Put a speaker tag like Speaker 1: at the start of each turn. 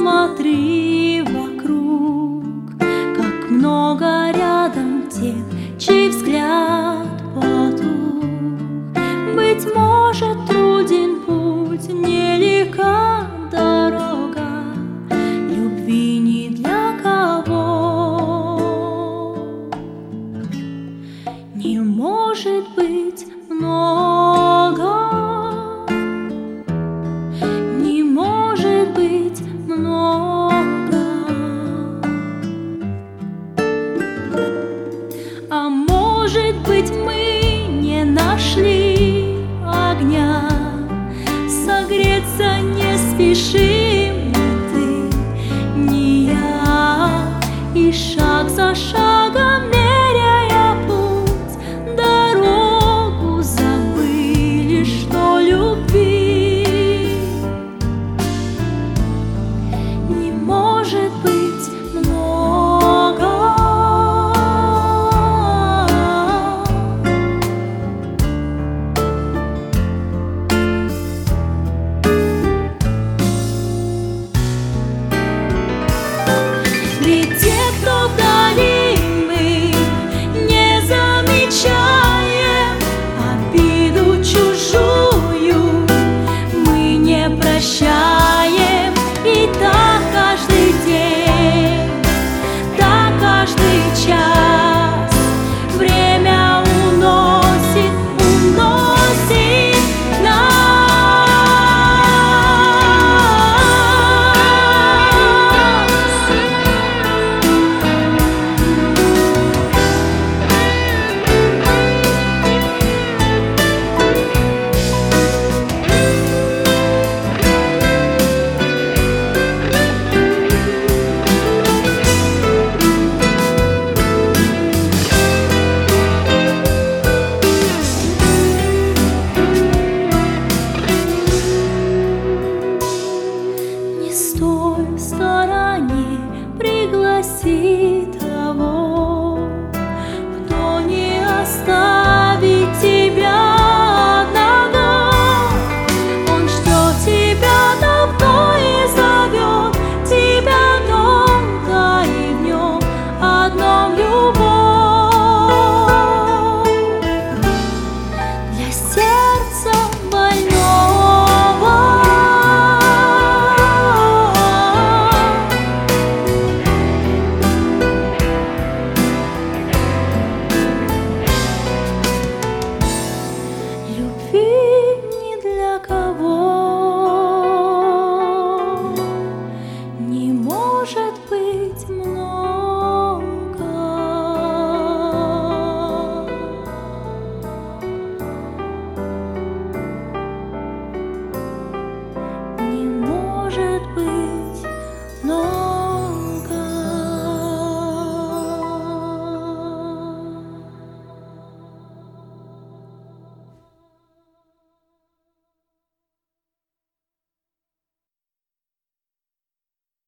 Speaker 1: Посмотри вокруг, как много рядом тех, чей взгляд потух. Быть может, труден путь, нелегка дорога, любви ни для кого. Не может быть много, не может быть много. А может быть, мы не нашли огня, согреться не спешим ни ты, ни я, и шаг за шагом меряя путь, дорогу забыли, что любви не может быть много. Ведь те, кто вдали, мы не замечаем обиду чужую, мы не прощаем. И так каждый день, так каждый час время уносит стой в стороне, пригласи того, кто не оставит тебя.